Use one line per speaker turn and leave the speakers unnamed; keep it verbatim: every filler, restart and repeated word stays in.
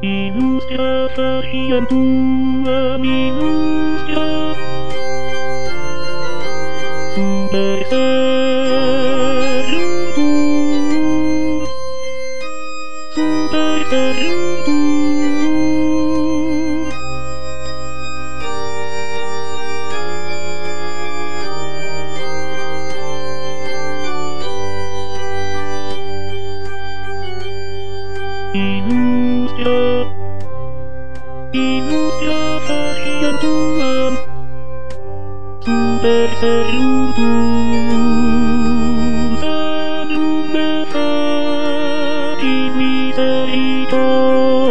Industria sacientua, industria super serum, super serum. Industria, industria sacientua, super serum, serum de satin miseritor.